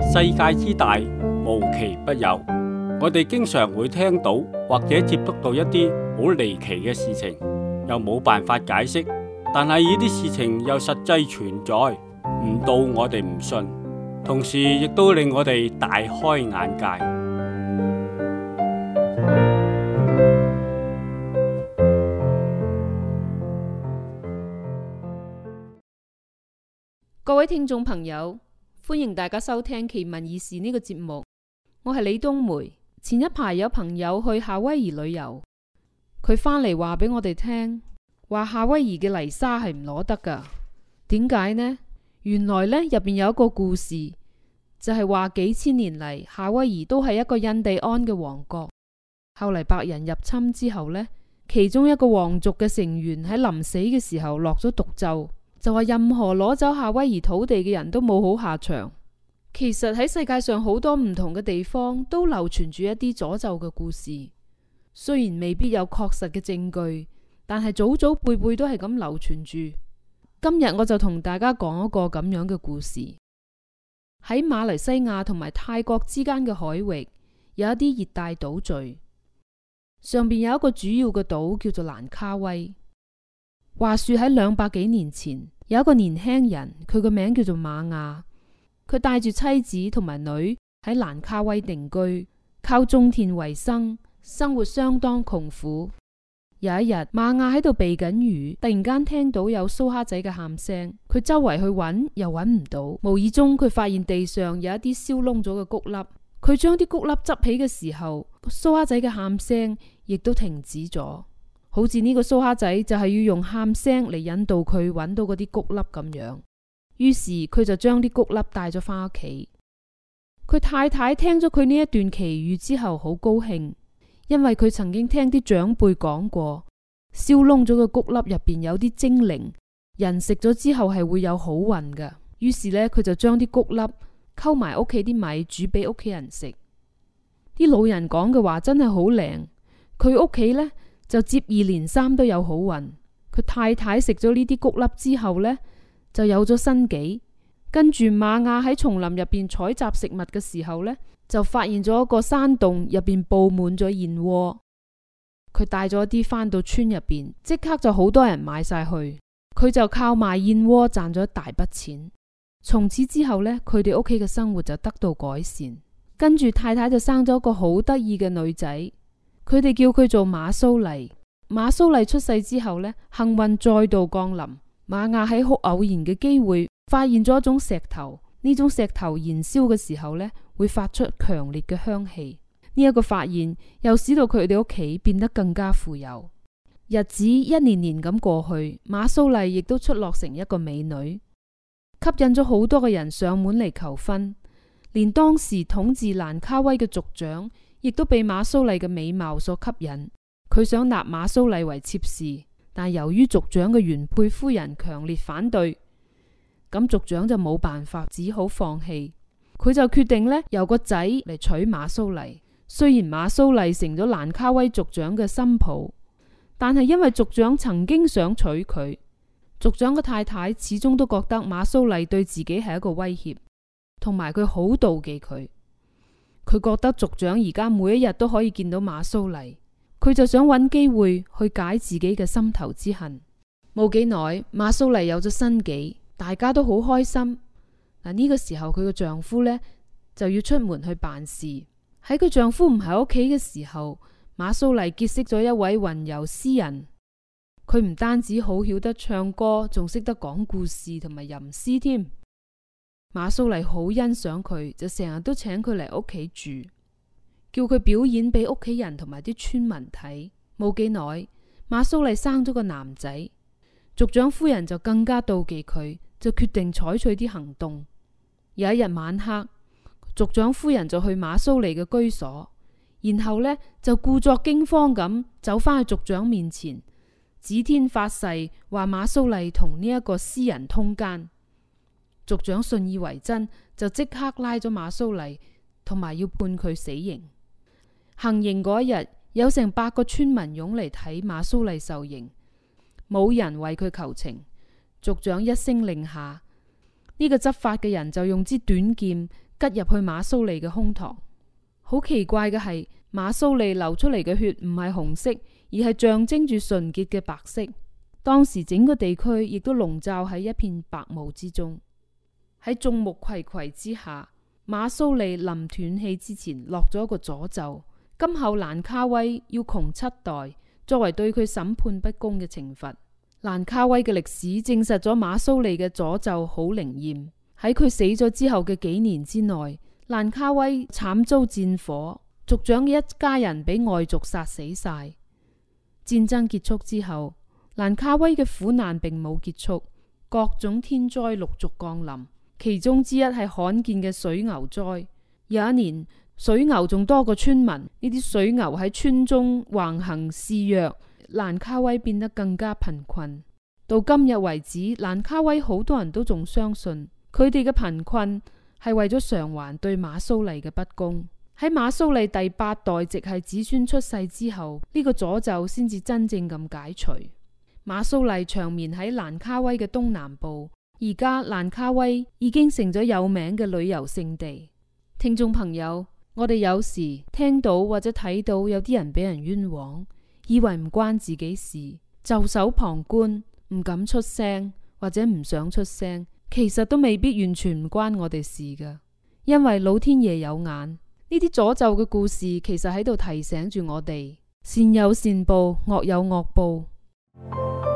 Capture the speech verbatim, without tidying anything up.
世界之大，無奇不有。我哋經常會聽到或者接觸到一啲好離奇嘅事情，又冇辦法解釋，但係呢啲事情又實際存在，唔到我哋唔信，同時亦都令我哋大開眼界。 各位聽眾朋友，歡迎大家收聽奇聞異事呢個節目，我係李冬梅。前一排有朋友去夏威夷旅遊，佢返嚟話俾我哋聽，話夏威夷嘅泥沙係唔攞得噶。點解呢？原來呢入邊有一個故事，就係話幾千年嚟夏威夷都係一個印第安嘅王國。後嚟白人入侵之後呢，其中一個皇族嘅成員喺臨死嘅時候落咗毒咒，就話任何攞走夏威夷土地嘅人都冇好下場。其實喺世界上好多唔同嘅地方都流傳住一啲詛咒嘅故事，雖然未必有確實嘅證據，但係祖祖輩輩都係咁流傳住。今日我就同大家講一個咁樣嘅故事。喺馬來西亞同埋泰國之間嘅海域有一啲熱帶島嶼，上邊有一個主要嘅島叫做蘭卡威。話說喺兩百幾年前，有一個年輕人，佢個名叫做瑪雅，佢帶住妻子同埋女喺蘭卡威定居，靠種田為生，生活相當窮苦。有一日，瑪雅喺度避緊雨，突然間聽到有蘇蝦仔嘅喊聲，佢周圍去揾又揾唔到，無意中佢發現地上有一啲燒燶咗嘅穀粒，佢將啲穀粒執起嘅時候，蘇蝦仔嘅喊聲亦都停止咗。好似呢個蘇蝦仔就係要用喊聲嚟引導佢揾到嗰啲穀粒咁樣，於是佢就將啲穀粒帶咗返屋企。佢太太聽咗佢呢一段奇遇之後好高興，因為佢曾經聽啲長輩講過，燒燶咗嘅穀粒入邊有啲精靈，人食咗之後係會有好運㗎。於是呢，佢就將啲穀粒溝埋屋企啲米煮俾屋企人食。啲老人講嘅話真係好靈，佢屋企呢就接二連三都有好運。佢太太食咗呢啲穀粒之後呢，就有咗身紀。跟住瑪雅喺叢林入邊採集食物嘅時候呢，就發現咗一個山洞，入邊布滿咗燕窩。佢帶咗啲返到村入邊，即刻就好多人買晒去。佢就靠賣燕窩賺咗一大筆錢。從此之後呢，佢哋屋企嘅生活就得到改善。跟住太太就生咗一個好得意嘅女仔。佢哋叫佢做馬蘇麗。馬蘇麗出世之後呢，幸運再度降臨。瑪雅喺好偶然嘅機會發現咗一種石頭，呢種石頭燃燒嘅時候呢，會發出強烈嘅香氣。呢一個發現又使到佢哋屋企變得更加富有。日子一年年咁過去，馬蘇麗亦都出落成一個美女，吸引咗好多嘅人上門嚟求婚。連當時統治蘭卡威嘅族長亦都被馬蘇麗嘅美貌所吸引，佢想納馬蘇麗為妾侍，但由於族長嘅原配夫人強烈反對，咁族長就冇辦法，只好放棄。佢就決定呢，由個仔嚟娶馬蘇麗。雖然馬蘇麗成咗蘭卡威族長嘅新抱，但係因為族長曾經想娶佢，族長嘅太太始終都覺得馬蘇麗對自己係一個威脅，同埋佢好妒忌佢。佢覺得族長而家每一日都可以見到馬蘇麗，佢就想揾機會去解自己嘅心頭之恨。冇幾耐，馬蘇麗有咗身紀，大家都好開心。嗱，呢個時候佢嘅丈夫呢，就要出門去辦事。喺佢丈夫唔喺屋企嘅時候，馬蘇麗結識咗一位雲遊詩人。佢唔單止好曉得唱歌，仲識得講故事同埋吟詩添。馬蘇麗好欣賞佢，就成日都請佢嚟屋企住，叫佢表演俾屋企人同埋啲村民睇。冇幾耐，馬蘇麗生咗個男仔，族長夫人就更加妒忌佢，就決定採取啲行動。有一日晚黑，族長夫人就去馬蘇麗嘅居所，然後呢，就故作驚慌咁走返去族長面前，指天發誓話馬蘇麗同呢一個詩人通姦。族長信以為真，就即刻拉咗馬蘇麗，同埋要判佢死刑。行刑嗰一日，有成百個村民湧嚟睇馬蘇麗受刑，冇人為佢求情。族長一聲令下，呢、這個執法嘅人就用支短劍吉入去馬蘇里嘅胸膛。好奇怪嘅係，馬蘇里流出嚟嘅血唔係紅色，而係象徵住純潔嘅白色。當時整個地區亦都籠罩喺一片白霧之中。喺眾目睽睽之下，馬蘇里臨斷氣之前落咗一個詛咒，今後蘭卡威要窮七代，作為對佢審判不公嘅懲罰。蘭卡威嘅歷史證實咗馬蘇里嘅詛咒好靈驗。喺佢死咗之後嘅幾年之內，蘭卡威慘遭戰火，族長嘅一家人俾外族殺死晒。戰爭結束之後，蘭卡威嘅苦難並冇結束，各種天災陸續降臨，其中之一係罕見嘅水牛災。有一年，水牛仲多過村民，呢啲水牛喺村中橫行肆虐，蘭卡威變得更加貧困。到今日為止，蘭卡威好多人都仲相信佢哋嘅貧困係為咗償還對馬蘇里嘅不公。喺馬蘇里第八代直系子孫出世之後，呢個詛咒先至真正咁解除。馬蘇里長眠喺蘭卡威嘅東南部，而家蘭卡威已經成咗有名嘅旅遊勝地。聽眾朋友，我哋有時聽到或者睇到有啲人俾人冤枉，以為唔關自己事，袖手旁觀，唔敢出聲或者唔想出聲，其實都未必完全唔關我哋事㗎，因為老天爺有眼。呢啲詛咒嘅故事其實喺度提醒住我哋，善有善報，惡有惡報。